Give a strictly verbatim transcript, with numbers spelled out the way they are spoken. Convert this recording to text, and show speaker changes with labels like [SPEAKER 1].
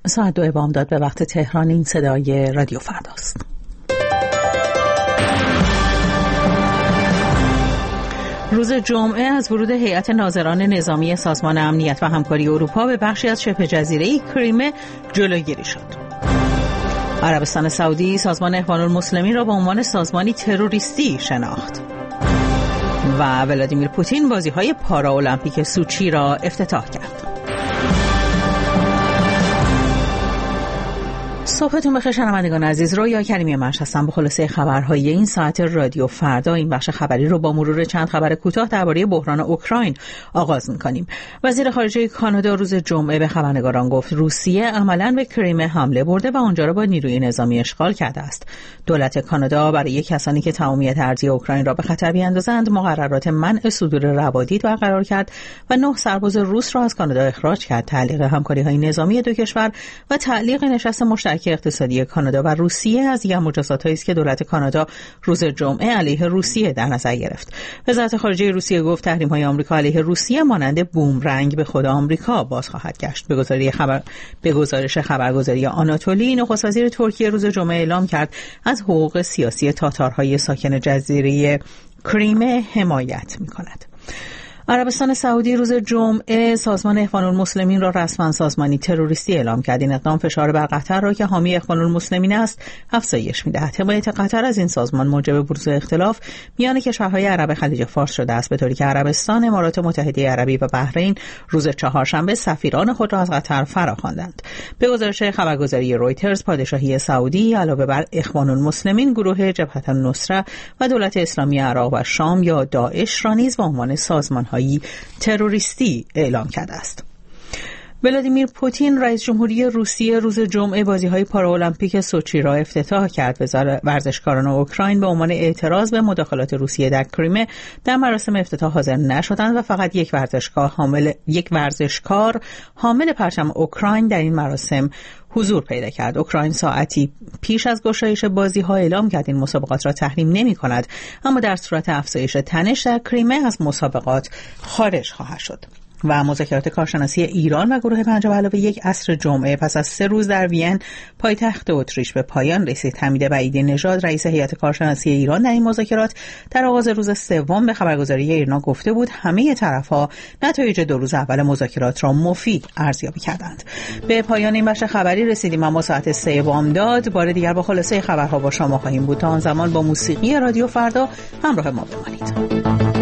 [SPEAKER 1] ساعت دو بامداد به وقت تهران. این صدای رادیو فرداست. روز جمعه از ورود هیئت ناظران نظامی سازمان امنیت و همکاری اروپا به بخشی از شبه جزیره کریمه جلوگیری شد. عربستان سعودی سازمان اخوان المسلمین را به عنوان سازمانی تروریستی شناخت و ولادیمیر پوتین بازی‌های پاراولمپیک سوچی را افتتاح کرد. صبحتون بخیر شنوندگان عزیز. رویا کریمی من هستم با خلاصه خبرهای این ساعت رادیو فردا. این بخش خبری رو با مرور چند خبر کوتاه درباره بحران اوکراین آغاز می‌کنیم. وزیر خارجه کانادا روز جمعه به خبرنگاران گفت روسیه عملاً به کریمه حمله برده و آنجا را با نیروی نظامی اشغال کرده است. دولت کانادا برای کسانی که تمامیت ارضی اوکراین را به خطر بیاندازند مقررات منع صدور روادید برقرار کرد و نه سرباز روس را از کانادا اخراج کرد. تعلیق همکاری‌های نظامی دو کشور و تعلیق نشست مشترک اقتصادی کانادا و روسیه از دیگر مجازات‌هایی است که دولت کانادا روز جمعه علیه روسیه در نظر گرفت. وزارت خارجه روسیه گفت تحریم‌های آمریکا علیه روسیه مانند بومرنگ به خود آمریکا باز خواهد گشت. به گزارش خبر به گزارش خبرگزاری آناتولی، نخست وزیر ترکیه روز جمعه اعلام کرد از حقوق سیاسی تاتارهای ساکن جزیره کریمه حمایت می‌کند. عربستان سعودی روز جمعه سازمان اخوان المسلمین را رسما سازمانی تروریستی اعلام کرد. این اقدام فشار بر قطر را که حامی اخوان المسلمین است افزایش می‌دهد. حمایت قطر از این سازمان موجب بروز اختلاف میان کشورهای عرب خلیج فارس شده است، به طوری که عربستان، امارات متحده عربی و بحرین روز چهارشنبه سفیران خود را از قطر فراخواندند. به گزارش خبرگزاری رویترز، پادشاهی سعودی علاوه بر اخوان المسلمین، گروه جبهة النصره و دولت اسلامی عراق و شام یا داعش را نیز به عنوان سازمان تروریستی اعلام کرده است. ولادیمیر پوتین رئیس جمهوری روسیه روز جمعه بازی‌های پاراولمپیک سوچی را افتتاح کرد. ورزشکاران اوکراین به عنوان اعتراض به مداخلات روسیه در کریمه در مراسم افتتاح حاضر نشدند و فقط یک ورزشکار حامل یک ورزشکار حامل پرچم اوکراین در این مراسم حضور پیدا کرد. اوکراین ساعتی پیش از گشایش بازی‌ها اعلام کرد این مسابقات را تحریم نمی‌کند، اما در صورت افزایش تنش در کریمه از مسابقات خارج خواهد شد. و مذاکرات کارشناسی ایران و گروه پنج به علاوه یک عصر جمعه پس از سه روز در وین پایتخت اتریش به پایان رسید. حمید بعیدی نژاد رئیس هیئت کارشناسی ایران در این مذاکرات در آغاز روز سوم به خبرگزاری ایرنا گفته بود همه طرف‌ها نتایج دو روز اول مذاکرات را مفید ارزیابی کردند. به پایان این بخش خبری رسیدیم. اما ساعت سه بامداد بار دیگر با خلاصه خبرها با شما خواهیم بود. تا آن زمان با موسیقی رادیو فردا همراه ما بمانید.